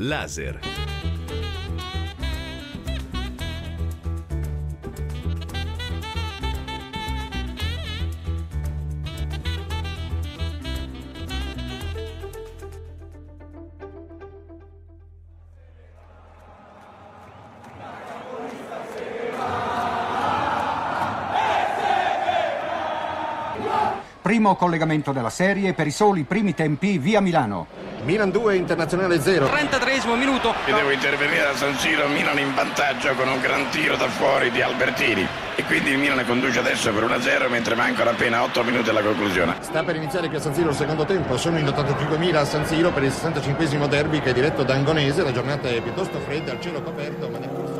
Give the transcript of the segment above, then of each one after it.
Laser. Primo collegamento della serie per i soli primi tempi via Milano. Milan 2, Internazionale 0. 33esimo minuto. E devo intervenire a San Siro, Milan in vantaggio con un gran tiro da fuori di Albertini. E quindi il Milan conduce adesso per 1-0 mentre mancano appena 8 minuti alla conclusione. Sta per iniziare qui a San Siro il secondo tempo. Sono in 85.000 a San Siro per il 65esimo derby che è diretto da Angonese. La giornata è piuttosto fredda, il cielo coperto, ma nel corso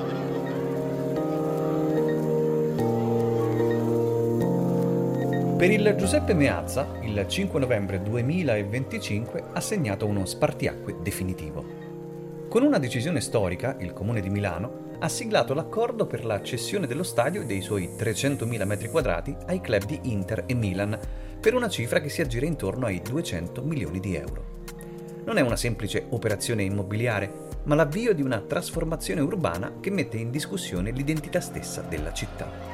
Per il Giuseppe Meazza, il 5 novembre 2025 ha segnato uno spartiacque definitivo. Con una decisione storica, il Comune di Milano ha siglato l'accordo per la cessione dello stadio e dei suoi 300.000 metri quadrati ai club di Inter e Milan, per una cifra che si aggira intorno ai 200 milioni di euro. Non è una semplice operazione immobiliare, ma l'avvio di una trasformazione urbana che mette in discussione l'identità stessa della città.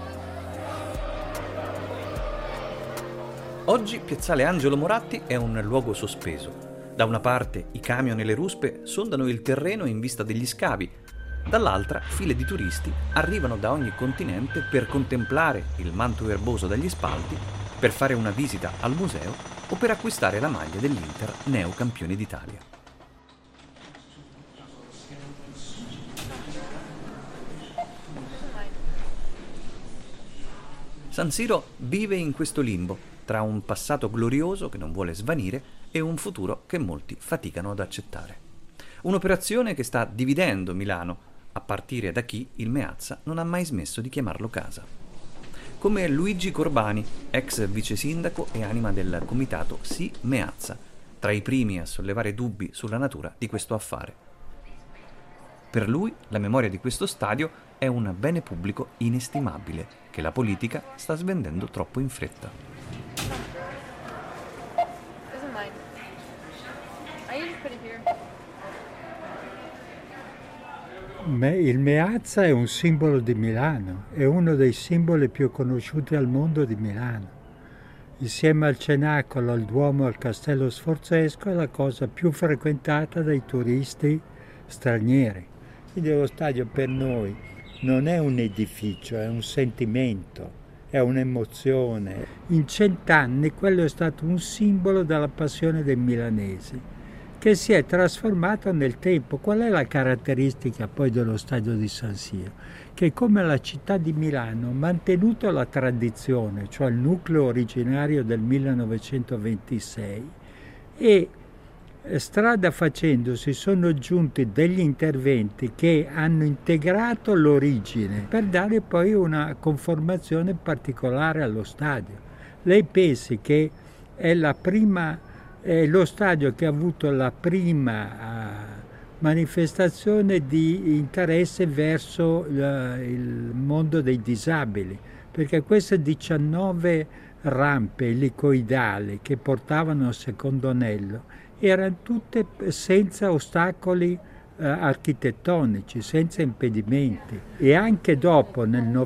Oggi Piazzale Angelo Moratti è un luogo sospeso. Da una parte i camion e le ruspe sondano il terreno in vista degli scavi, dall'altra file di turisti arrivano da ogni continente per contemplare il manto erboso dagli spalti, per fare una visita al museo o per acquistare la maglia dell'Inter, neocampione d'Italia. San Siro vive in questo limbo, tra un passato glorioso che non vuole svanire e un futuro che molti faticano ad accettare. Un'operazione che sta dividendo Milano, a partire da chi il Meazza non ha mai smesso di chiamarlo casa. Come Luigi Corbani, ex vice sindaco e anima del comitato Sì Meazza, tra i primi a sollevare dubbi sulla natura di questo affare. Per lui la memoria di questo stadio è un bene pubblico inestimabile che la politica sta svendendo troppo in fretta. Il Meazza è un simbolo di Milano, è uno dei simboli più conosciuti al mondo di Milano. Insieme al Cenacolo, al Duomo, al Castello Sforzesco è la cosa più frequentata dai turisti stranieri. Quindi lo stadio per noi non è un edificio, è un sentimento, è un'emozione. In 100 anni quello è stato un simbolo della passione dei milanesi, che si è trasformato nel tempo. Qual è la caratteristica poi dello stadio di San Siro? Che come la città di Milano ha mantenuto la tradizione, cioè il nucleo originario del 1926, e strada facendo si sono aggiunti degli interventi che hanno integrato l'origine per dare poi una conformazione particolare allo stadio. Lei pensi che è lo stadio che ha avuto la prima manifestazione di interesse verso il mondo dei disabili, perché queste 19 rampe elicoidali che portavano al secondo anello erano tutte senza ostacoli architettonici, senza impedimenti. E anche dopo,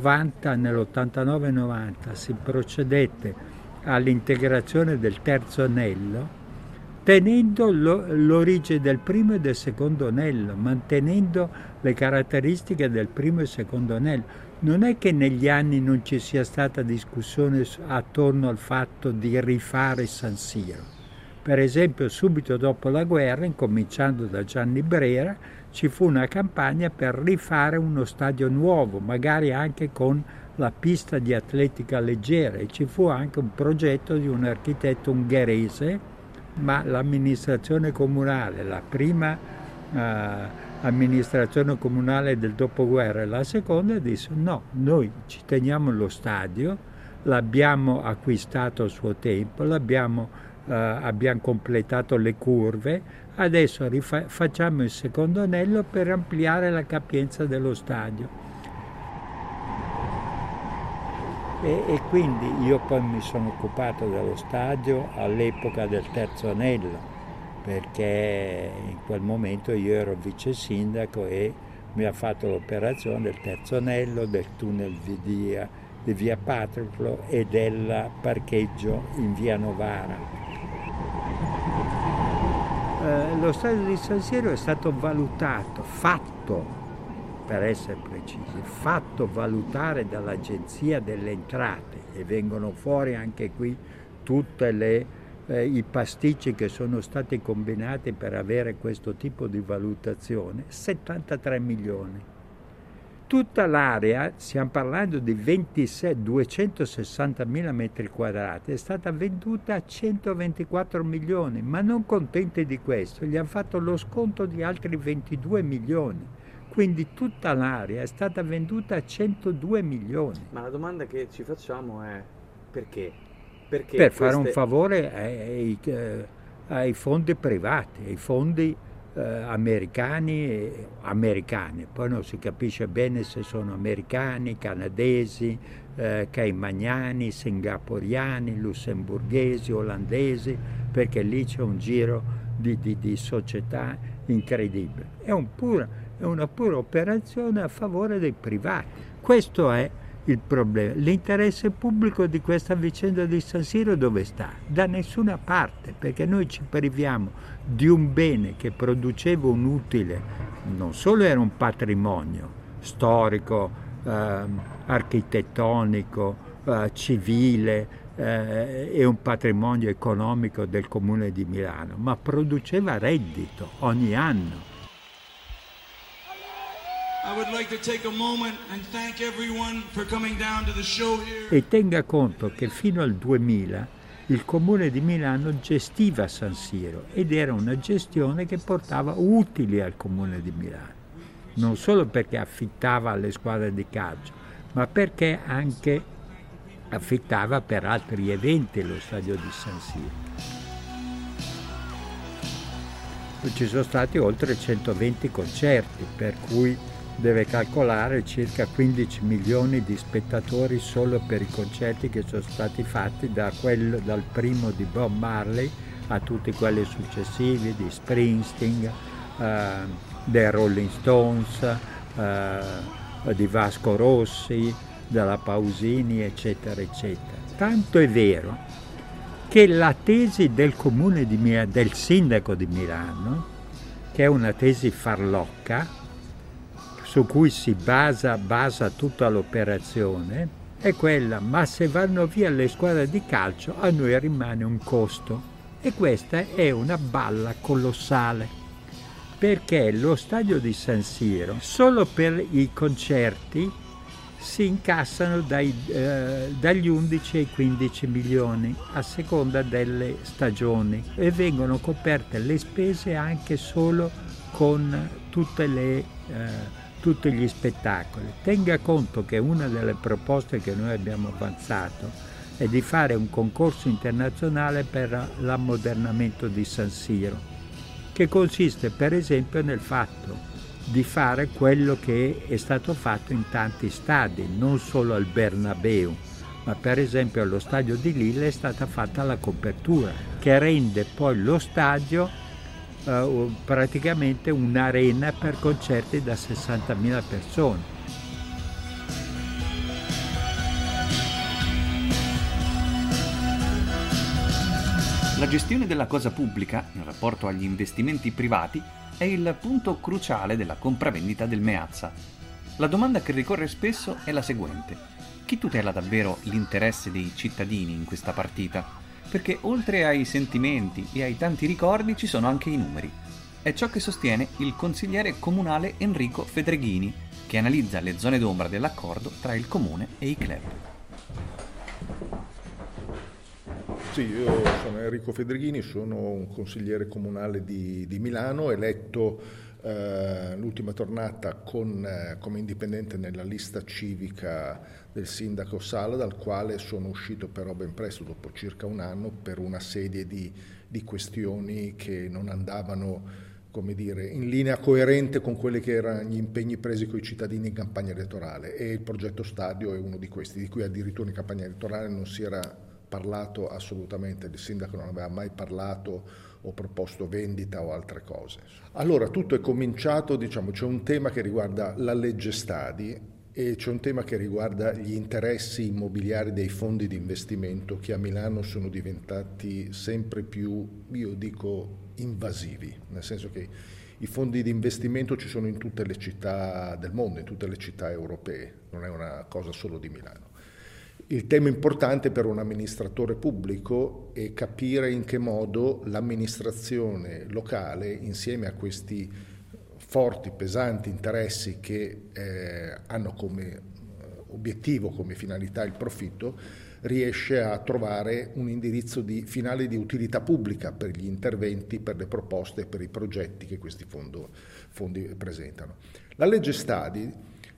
nell'89-90, si procedette all'integrazione del terzo anello, tenendo l'origine del primo e del secondo anello, mantenendo le caratteristiche del primo e secondo anello. Non è che negli anni non ci sia stata discussione attorno al fatto di rifare San Siro. Per esempio, subito dopo la guerra, incominciando da Gianni Brera, ci fu una campagna per rifare uno stadio nuovo, magari anche con la pista di atletica leggera, e ci fu anche un progetto di un architetto ungherese, ma l'amministrazione comunale, la prima amministrazione comunale del dopoguerra e la seconda, disse no, noi ci teniamo lo stadio, l'abbiamo acquistato a suo tempo, abbiamo completato le curve, adesso facciamo il secondo anello per ampliare la capienza dello stadio. E quindi io poi mi sono occupato dello stadio all'epoca del terzo anello, perché in quel momento io ero vice sindaco e mi ha fatto l'operazione del terzo anello, del tunnel di via Patroclo e del parcheggio in via Novara. Lo stadio di San Siro è stato valutato, per essere precisi, valutare dall'Agenzia delle Entrate, e vengono fuori anche qui tutti i pasticci che sono stati combinati per avere questo tipo di valutazione, 73 milioni. Tutta l'area, stiamo parlando di 260.000 metri quadrati, è stata venduta a 124 milioni, ma non contenti di questo, gli hanno fatto lo sconto di altri 22 milioni. Quindi tutta l'area è stata venduta a 102 milioni. Ma la domanda che ci facciamo è perché? Perché per fare un favore ai fondi privati, ai fondi americani, poi non si capisce bene se sono americani, canadesi, caimaniani, singaporiani, lussemburghesi, olandesi, perché lì c'è un giro di società incredibile. È una pura operazione a favore dei privati. Questo è il problema. L'interesse pubblico di questa vicenda di San Siro dove sta? Da nessuna parte, perché noi ci priviamo di un bene che produceva un utile, non solo era un patrimonio storico, architettonico, civile e un patrimonio economico del Comune di Milano, ma produceva reddito ogni anno. E tenga conto che fino al 2000 il Comune di Milano gestiva San Siro ed era una gestione che portava utili al Comune di Milano, non solo perché affittava alle squadre di calcio, ma perché anche affittava per altri eventi lo stadio di San Siro. Ci sono stati oltre 120 concerti, per cui deve calcolare circa 15 milioni di spettatori solo per i concerti che sono stati fatti dal primo di Bob Marley a tutti quelli successivi di Springsteen, dei Rolling Stones, di Vasco Rossi, della Pausini, eccetera, eccetera. Tanto è vero che la tesi del Comune di Milano, del sindaco di Milano, che è una tesi farlocca, su cui si basa tutta l'operazione, è quella: ma se vanno via le squadre di calcio a noi rimane un costo. E questa è una balla colossale, perché lo stadio di San Siro, solo per i concerti, si incassano dagli 11 ai 15 milioni a seconda delle stagioni, e vengono coperte le spese anche solo con tutti gli spettacoli. Tenga conto che una delle proposte che noi abbiamo avanzato è di fare un concorso internazionale per l'ammodernamento di San Siro, che consiste per esempio nel fatto di fare quello che è stato fatto in tanti stadi, non solo al Bernabeu, ma per esempio allo stadio di Lille è stata fatta la copertura, che rende poi lo stadio praticamente un'arena per concerti da 60.000 persone. La gestione della cosa pubblica, in rapporto agli investimenti privati, è il punto cruciale della compravendita del Meazza. La domanda che ricorre spesso è la seguente: chi tutela davvero l'interesse dei cittadini in questa partita? Perché oltre ai sentimenti e ai tanti ricordi ci sono anche i numeri. È ciò che sostiene il consigliere comunale Enrico Fedreghini, che analizza le zone d'ombra dell'accordo tra il comune e i club. Sì, io sono Enrico Fedreghini, sono un consigliere comunale di Milano, eletto l'ultima tornata come indipendente nella lista civica del sindaco Sala, dal quale sono uscito però ben presto, dopo circa un anno, per una serie di questioni che non andavano, come dire, in linea coerente con quelli che erano gli impegni presi con i cittadini in campagna elettorale, e il progetto stadio è uno di questi, di cui addirittura in campagna elettorale non si era parlato assolutamente, il sindaco non aveva mai parlato o proposto vendita o altre cose. Allora tutto è cominciato, c'è un tema che riguarda la legge Stadi e c'è un tema che riguarda gli interessi immobiliari dei fondi di investimento che a Milano sono diventati sempre più, io dico, invasivi, nel senso che i fondi di investimento ci sono in tutte le città del mondo, in tutte le città europee, non è una cosa solo di Milano. Il tema importante per un amministratore pubblico è capire in che modo l'amministrazione locale, insieme a questi forti, pesanti interessi che hanno come obiettivo, come finalità il profitto, riesce a trovare un indirizzo finale di utilità pubblica per gli interventi, per le proposte, per i progetti che questi fondi presentano. La legge Stadi,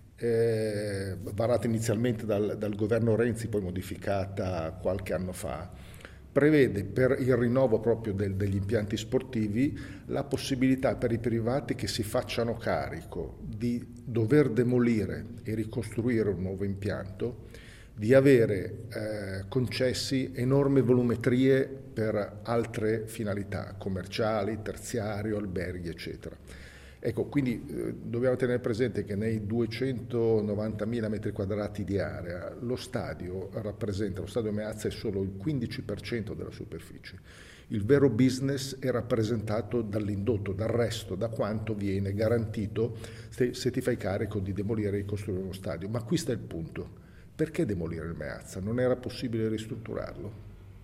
varata inizialmente dal governo Renzi, poi modificata qualche anno fa, prevede per il rinnovo proprio degli impianti sportivi la possibilità per i privati che si facciano carico di dover demolire e ricostruire un nuovo impianto, di avere concessi enormi volumetrie per altre finalità commerciali, terziario, alberghi, eccetera. Ecco, quindi dobbiamo tenere presente che nei 290.000 metri quadrati di area lo stadio Meazza è solo il 15% della superficie. Il vero business è rappresentato dall'indotto, dal resto, da quanto viene garantito se ti fai carico di demolire e ricostruire uno stadio. Ma qui sta il punto. Perché demolire il Meazza? Non era possibile ristrutturarlo?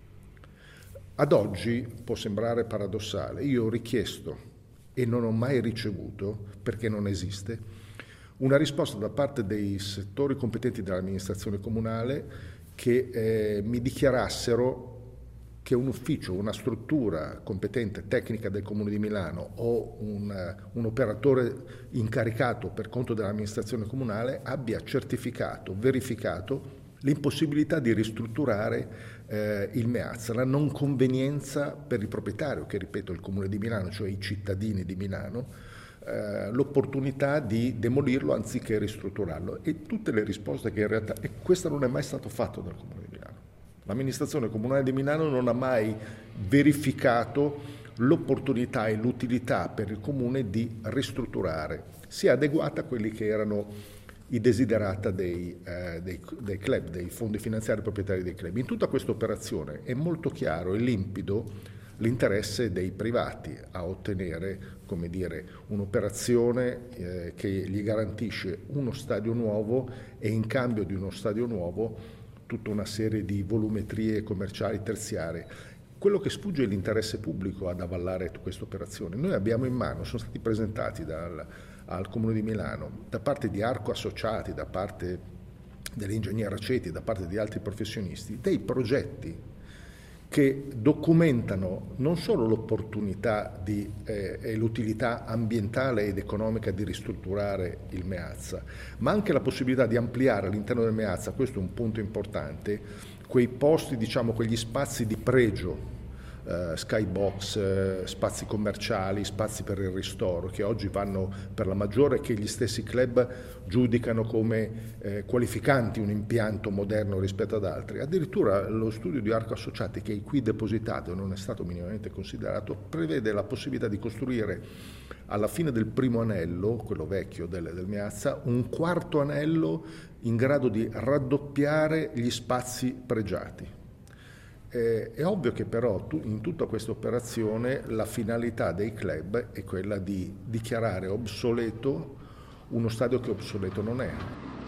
Ad oggi può sembrare paradossale. Io ho richiesto e non ho mai ricevuto, perché non esiste, una risposta da parte dei settori competenti dell'amministrazione comunale che mi dichiarassero che un ufficio, una struttura competente tecnica del Comune di Milano o un operatore incaricato per conto dell'amministrazione comunale abbia certificato, verificato l'impossibilità di ristrutturare il Meazza, la non convenienza per il proprietario, che ripeto è il Comune di Milano, cioè i cittadini di Milano, l'opportunità di demolirlo anziché ristrutturarlo. E tutte le risposte che in realtà, e questo non è mai stato fatto dal Comune di Milano. L'amministrazione comunale di Milano non ha mai verificato l'opportunità e l'utilità per il Comune di ristrutturare, sia adeguata a quelli che erano i desiderata dei club, dei fondi finanziari proprietari dei club. In tutta questa operazione è molto chiaro e limpido l'interesse dei privati a ottenere, come dire, un'operazione che gli garantisce uno stadio nuovo e in cambio di uno stadio nuovo tutta una serie di volumetrie commerciali terziarie. Quello che sfugge è l'interesse pubblico ad avallare questa operazione. Noi abbiamo in mano, sono stati presentati al Comune di Milano, da parte di Arco Associati, da parte dell'ingegner Aceti, da parte di altri professionisti, dei progetti che documentano non solo l'opportunità e l'utilità ambientale ed economica di ristrutturare il Meazza, ma anche la possibilità di ampliare all'interno del Meazza, questo è un punto importante, quei posti, quegli spazi di pregio, skybox, spazi commerciali, spazi per il ristoro, che oggi vanno per la maggiore, che gli stessi club giudicano come qualificanti un impianto moderno rispetto ad altri. Addirittura lo studio di Arco Associati, che è qui depositato e non è stato minimamente considerato, prevede la possibilità di costruire alla fine del primo anello, quello vecchio del Meazza, un quarto anello in grado di raddoppiare gli spazi pregiati. È ovvio che però in tutta questa operazione la finalità dei club è quella di dichiarare obsoleto uno stadio che obsoleto non è.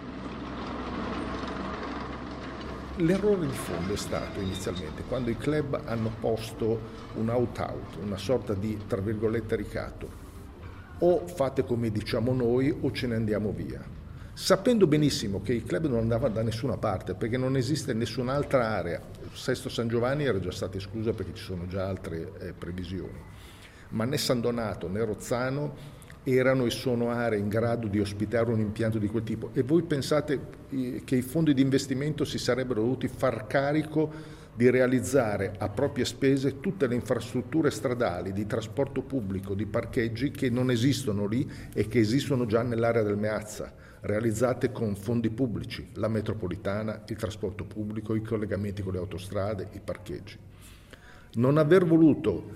L'errore di fondo è stato inizialmente quando i club hanno posto un out-out, una sorta di, tra virgolette, ricatto. O fate come diciamo noi o ce ne andiamo via. Sapendo benissimo che i club non andavano da nessuna parte perché non esiste nessun'altra area. Sesto San Giovanni era già stata esclusa perché ci sono già altre previsioni, ma né San Donato né Rozzano erano e sono aree in grado di ospitare un impianto di quel tipo. E voi pensate che i fondi di investimento si sarebbero dovuti far carico di realizzare a proprie spese tutte le infrastrutture stradali, di trasporto pubblico, di parcheggi che non esistono lì e che esistono già nell'area del Meazza. realizzate con fondi pubblici, la metropolitana, il trasporto pubblico, i collegamenti con le autostrade, i parcheggi. Non aver voluto,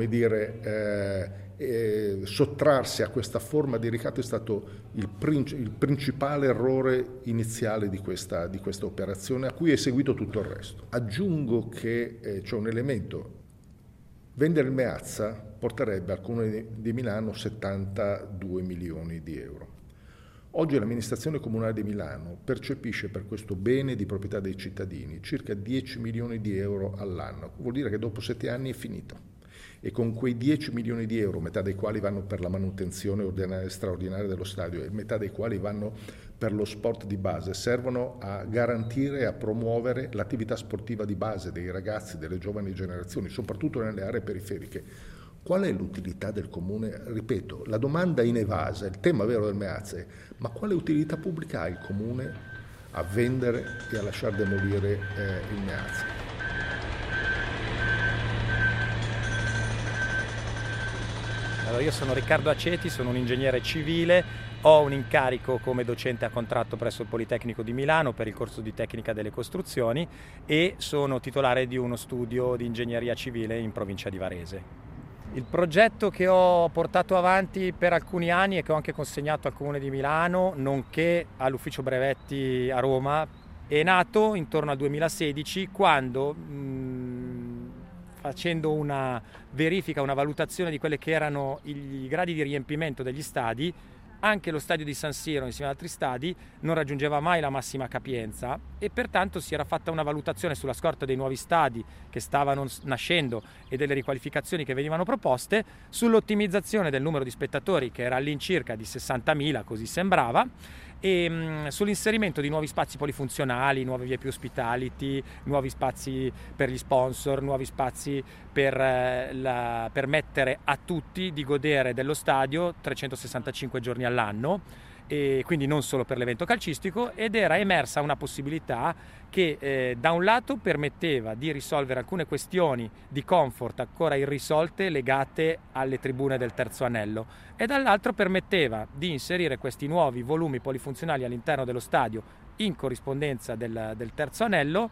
sottrarsi a questa forma di ricatto è stato il principale errore iniziale di questa operazione, a cui è seguito tutto il resto. Aggiungo che c'è un elemento: vendere il Meazza porterebbe al Comune di Milano 72 milioni di euro. Oggi l'amministrazione comunale di Milano percepisce per questo bene di proprietà dei cittadini circa 10 milioni di euro all'anno. Vuol dire che dopo 7 anni è finito. E con quei 10 milioni di euro, metà dei quali vanno per la manutenzione ordinaria e straordinaria dello stadio e metà dei quali vanno per lo sport di base, servono a garantire e a promuovere l'attività sportiva di base dei ragazzi, delle giovani generazioni, soprattutto nelle aree periferiche. Qual è l'utilità del comune? Ripeto, la domanda inevasa, il tema vero del Meazza è: ma quale utilità pubblica ha il comune a vendere e a lasciar demolire il Meazza? Allora, io sono Riccardo Aceti, sono un ingegnere civile, ho un incarico come docente a contratto presso il Politecnico di Milano per il corso di tecnica delle costruzioni e sono titolare di uno studio di ingegneria civile in provincia di Varese. Il progetto che ho portato avanti per alcuni anni e che ho anche consegnato al Comune di Milano, nonché all'Ufficio Brevetti a Roma, è nato intorno al 2016 quando, facendo una verifica, una valutazione di quelli che erano i gradi di riempimento degli stadi, anche lo stadio di San Siro insieme ad altri stadi non raggiungeva mai la massima capienza e pertanto si era fatta una valutazione sulla scorta dei nuovi stadi che stavano nascendo e delle riqualificazioni che venivano proposte sull'ottimizzazione del numero di spettatori, che era all'incirca di 60.000, così sembrava, e sull'inserimento di nuovi spazi polifunzionali, nuove vie più hospitality, nuovi spazi per gli sponsor, nuovi spazi per permettere a tutti di godere dello stadio 365 giorni all'anno, e quindi non solo per l'evento calcistico, ed era emersa una possibilità che da un lato permetteva di risolvere alcune questioni di comfort ancora irrisolte legate alle tribune del terzo anello e dall'altro permetteva di inserire questi nuovi volumi polifunzionali all'interno dello stadio in corrispondenza del terzo anello,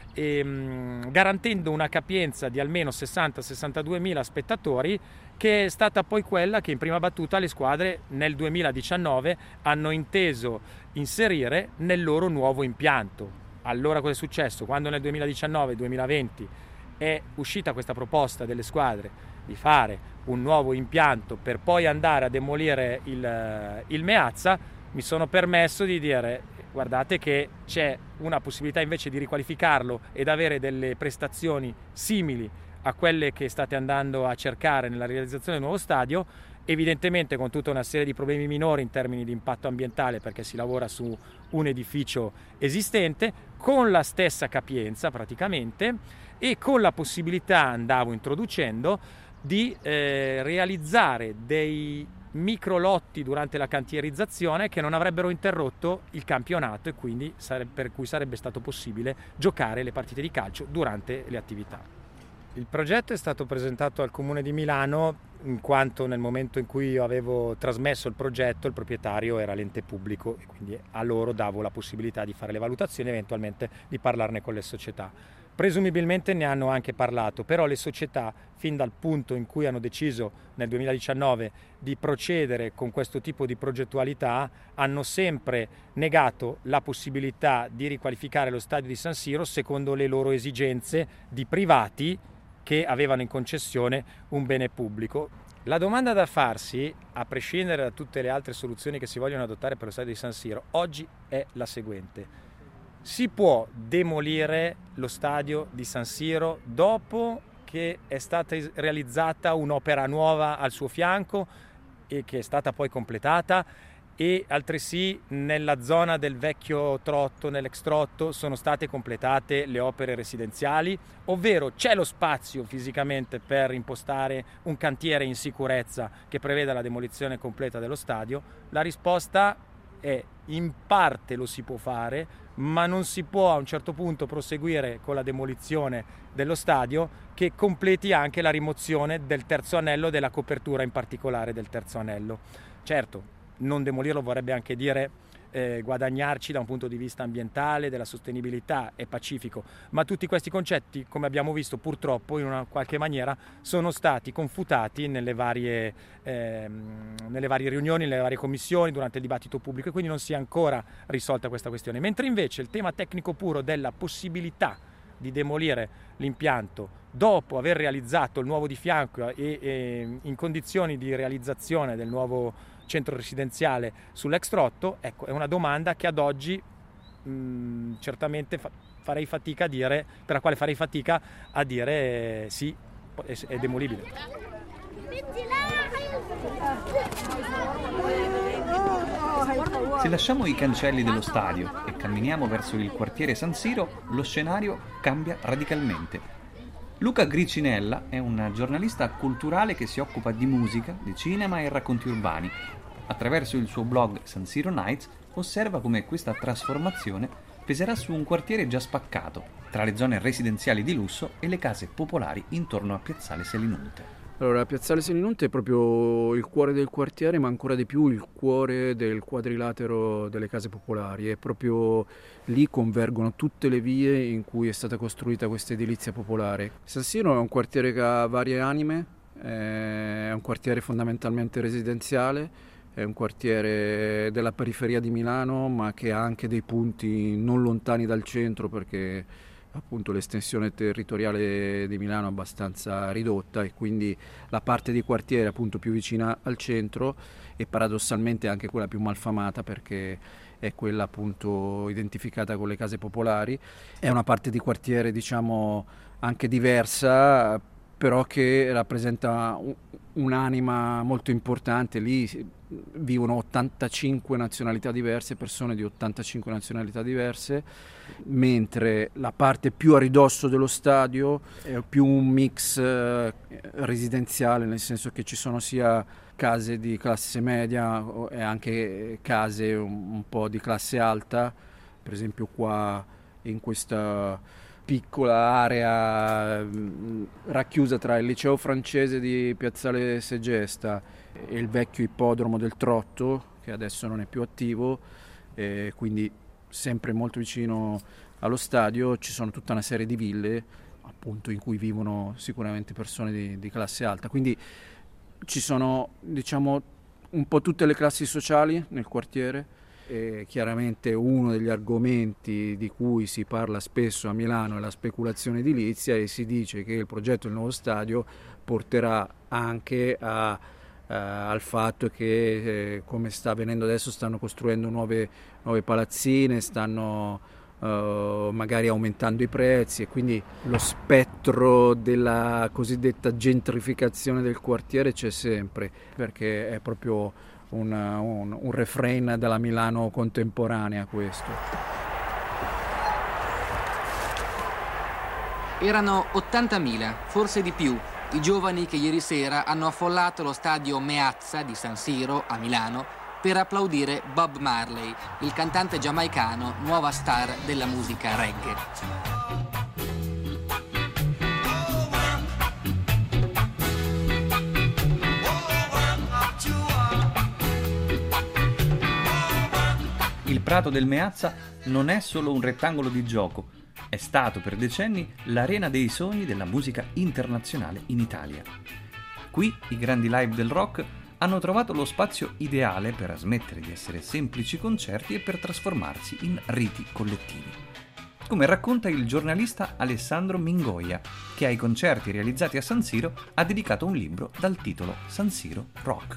garantendo una capienza di almeno 60-62 mila spettatori, che è stata poi quella che in prima battuta le squadre nel 2019 hanno inteso inserire nel loro nuovo impianto. Allora cosa è successo? Quando nel 2019-2020 è uscita questa proposta delle squadre di fare un nuovo impianto per poi andare a demolire il Meazza, mi sono permesso di dire: guardate che c'è una possibilità invece di riqualificarlo ed avere delle prestazioni simili a quelle che state andando a cercare nella realizzazione del nuovo stadio, evidentemente con tutta una serie di problemi minori in termini di impatto ambientale, perché si lavora su un edificio esistente con la stessa capienza praticamente e con la possibilità, andavo introducendo, di realizzare dei micro lotti durante la cantierizzazione che non avrebbero interrotto il campionato e quindi per cui sarebbe stato possibile giocare le partite di calcio durante le attività. Il progetto è stato presentato al Comune di Milano in quanto nel momento in cui io avevo trasmesso il progetto il proprietario era l'ente pubblico e quindi a loro davo la possibilità di fare le valutazioni e eventualmente di parlarne con le società. Presumibilmente ne hanno anche parlato, però le società, fin dal punto in cui hanno deciso nel 2019 di procedere con questo tipo di progettualità, hanno sempre negato la possibilità di riqualificare lo stadio di San Siro secondo le loro esigenze di privati che avevano in concessione un bene pubblico. La domanda da farsi, a prescindere da tutte le altre soluzioni che si vogliono adottare per lo stadio di San Siro, oggi è la seguente: si può demolire lo stadio di San Siro dopo che è stata realizzata un'opera nuova al suo fianco e che è stata poi completata, e altresì nella zona del vecchio trotto, nell'ex trotto, sono state completate le opere residenziali, ovvero c'è lo spazio fisicamente per impostare un cantiere in sicurezza che preveda la demolizione completa dello stadio? La risposta è: in parte lo si può fare, ma non si può a un certo punto proseguire con la demolizione dello stadio che completi anche la rimozione del terzo anello, della copertura in particolare del terzo anello. Certo, non demolirlo vorrebbe anche dire guadagnarci da un punto di vista ambientale, della sostenibilità e pacifico, ma tutti questi concetti, come abbiamo visto purtroppo in una qualche maniera, sono stati confutati nelle varie riunioni, nelle varie commissioni, durante il dibattito pubblico, e quindi non si è ancora risolta questa questione, mentre invece il tema tecnico puro della possibilità di demolire l'impianto dopo aver realizzato il nuovo di fianco e in condizioni di realizzazione del nuovo centro residenziale sull'ex Trotto, ecco, è una domanda che ad oggi certamente farei fatica a dire, per la quale farei fatica a dire sì, è demolibile. Se lasciamo i cancelli dello stadio e camminiamo verso il quartiere San Siro, lo scenario cambia radicalmente. Luca Gricinella è un giornalista culturale che si occupa di musica, di cinema e racconti urbani. Attraverso il suo blog San Siro Nights osserva come questa trasformazione peserà su un quartiere già spaccato, tra le zone residenziali di lusso e le case popolari intorno a Piazzale Selinunte. Allora, Piazzale Selinunte è proprio il cuore del quartiere, ma ancora di più il cuore del quadrilatero delle case popolari. E proprio lì convergono tutte le vie in cui è stata costruita questa edilizia popolare. San Siro è un quartiere che ha varie anime, è un quartiere fondamentalmente residenziale, è un quartiere della periferia di Milano, ma che ha anche dei punti non lontani dal centro, perché appunto l'estensione territoriale di Milano è abbastanza ridotta, e quindi la parte di quartiere appunto più vicina al centro e paradossalmente anche quella più malfamata, perché è quella appunto identificata con le case popolari. È una parte di quartiere diciamo anche diversa, però che rappresenta un'anima molto importante. Lì vivono 85 nazionalità diverse, persone di 85 nazionalità diverse, mentre la parte più a ridosso dello stadio è più un mix residenziale, nel senso che ci sono sia case di classe media e anche case un po' di classe alta. Per esempio qua in questa piccola area racchiusa tra il liceo francese di Piazzale Segesta e il vecchio ippodromo del Trotto, che adesso non è più attivo, quindi sempre molto vicino allo stadio, ci sono tutta una serie di ville appunto in cui vivono sicuramente persone di classe alta, quindi ci sono diciamo un po' tutte le classi sociali nel quartiere. E chiaramente uno degli argomenti di cui si parla spesso a Milano è la speculazione edilizia, e si dice che il progetto del nuovo stadio porterà anche al fatto che come sta avvenendo adesso stanno costruendo nuove palazzine, stanno magari aumentando i prezzi, e quindi lo spettro della cosiddetta gentrificazione del quartiere c'è sempre, perché è proprio un refrain della Milano contemporanea questo. Erano 80.000, forse di più, i giovani che ieri sera hanno affollato lo stadio Meazza di San Siro a Milano per applaudire Bob Marley, il cantante giamaicano, nuova star della musica reggae. Il prato del Meazza non è solo un rettangolo di gioco, è stato per decenni l'arena dei sogni della musica internazionale in Italia. Qui i grandi live del rock hanno trovato lo spazio ideale per smettere di essere semplici concerti e per trasformarsi in riti collettivi. Come racconta il giornalista Alessandro Mingoia, che ai concerti realizzati a San Siro ha dedicato un libro dal titolo San Siro Rock.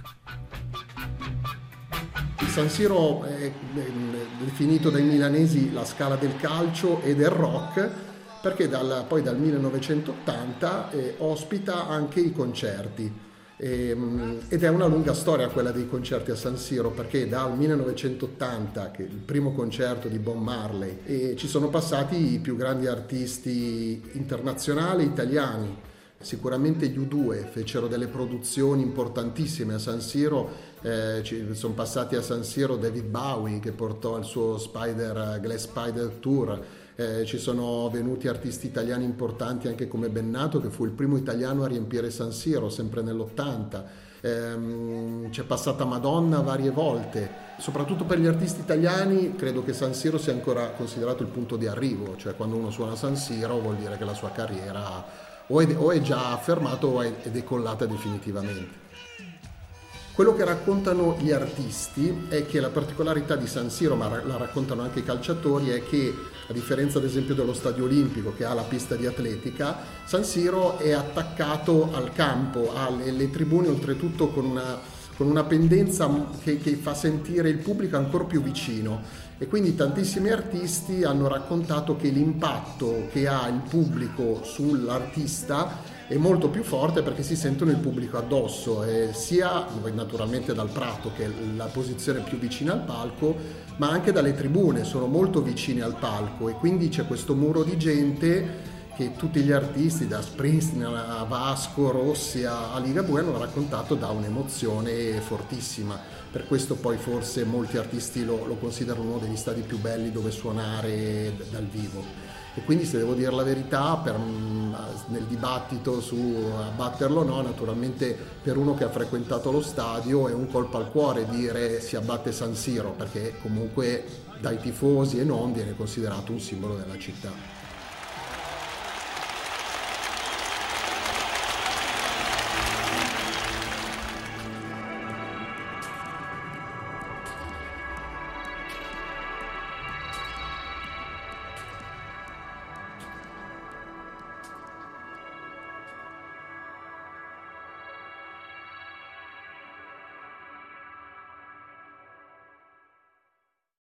Il San Siro è definito dai milanesi la scala del calcio e del rock, perché poi dal 1980 ospita anche i concerti. Ed è una lunga storia quella dei concerti a San Siro, perché dal 1980, che è il primo concerto di Bob Marley, e ci sono passati i più grandi artisti internazionali italiani. Sicuramente gli U2 fecero delle produzioni importantissime a San Siro, sono passati a San Siro David Bowie, che portò il suo Glass Spider Tour, Ci sono venuti artisti italiani importanti anche come Bennato, che fu il primo italiano a riempire San Siro, sempre nell'80. C'è passata Madonna varie volte. Soprattutto per gli artisti italiani credo che San Siro sia ancora considerato il punto di arrivo, cioè quando uno suona San Siro vuol dire che la sua carriera o è già affermato o è decollata definitivamente. Quello che raccontano gli artisti è che la particolarità di San Siro, ma la raccontano anche i calciatori, è che a differenza ad esempio dello Stadio Olimpico che ha la pista di atletica, San Siro è attaccato al campo, ha le tribune oltretutto con una pendenza che fa sentire il pubblico ancora più vicino, e quindi tantissimi artisti hanno raccontato che l'impatto che ha il pubblico sull'artista è molto più forte perché si sentono il pubblico addosso, sia naturalmente dal prato, che è la posizione più vicina al palco, ma anche dalle tribune, sono molto vicini al palco, e quindi c'è questo muro di gente che tutti gli artisti, da Springsteen a Vasco Rossi a Ligabue, hanno raccontato da un'emozione fortissima. Per questo poi forse molti artisti lo considerano uno degli stadi più belli dove suonare dal vivo. E quindi, se devo dire la verità, nel dibattito su abbatterlo o no, naturalmente per uno che ha frequentato lo stadio è un colpo al cuore dire si abbatte San Siro, perché comunque dai tifosi e non viene considerato un simbolo della città.